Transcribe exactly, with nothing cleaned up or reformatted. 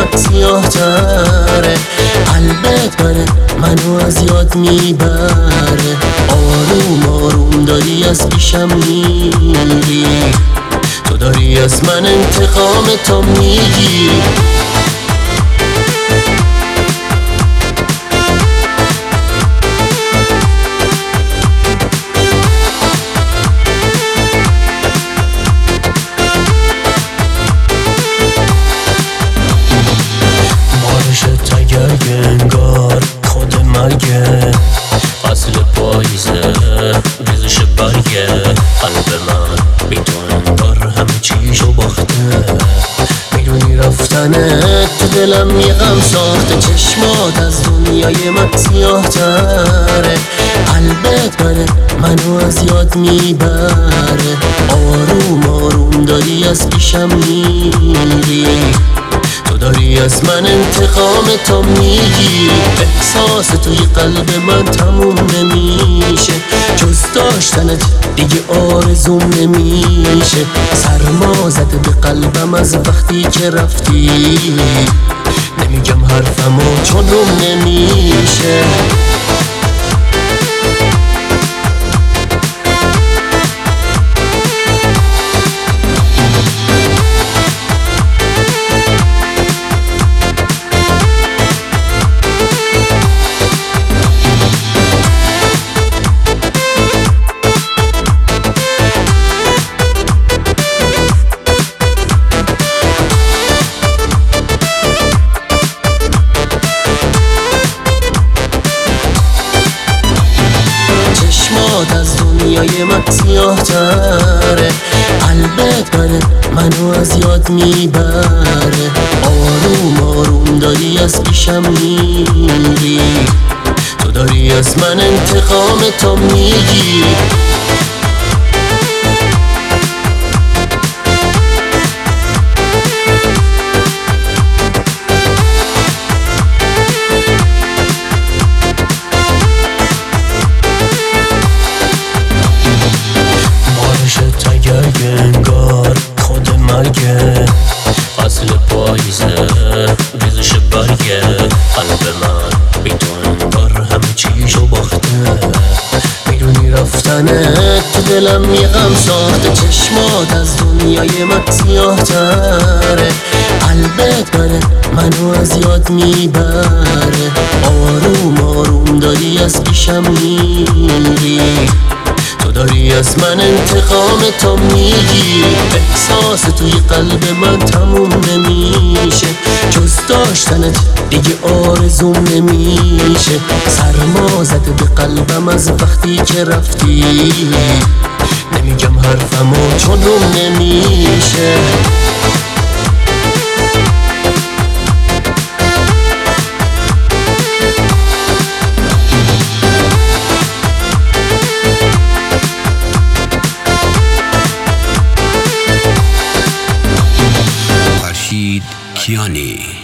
من سیاه تره، قلبت منه منو از یاد میبره. آروم آروم داری از پیشم میری، تو داری از من انتقام تو میگیری. بارشت اگر انگار خود مرگه، فصل پاییزه ریزش برگه. قلب من بی تو انگار همه چیشو باخته، میدونی رفتنت تو دلم یه غم ساخته. چشمات از دنیای من سیاه تره، قلبت منه منو از یاد میبره. آروم آروم داری از پیشم میری، تو داری از من انتقام تو میگیری. احساس توی قلب من تموم نمیشه، جز داشتنت دیگه آرزوم نمیشه. سرما زده به قلبم از وقتی که رفتی، نمیگم حرفمو چون روم نمیشه. از دنیای من سیاه تره، قلبت منه منو از یاد میبره. آروم آروم داری از پیشم میری، تو داری از من انتقام تو میگیری. انگار خود مرگه، فصل پاییزه ریزش برگه. قلب من بی تو انگار همه چیشو باخته، میدونی رفتنت تو دلم یه غم ساخته. چشمات از دنیای من سیاه تره، قلبت منه منو از یاد میبره. آروم آروم داری از پیشم میری، تو داری از من انتقام تو میگیری. احساس توی قلب من تموم نمیشه، جز داشتنت دیگه آرزوم نمیشه. سرما زده به قلبم از وقتی که رفتی، نمیگم حرفمو چون روم نمیشه. کیانی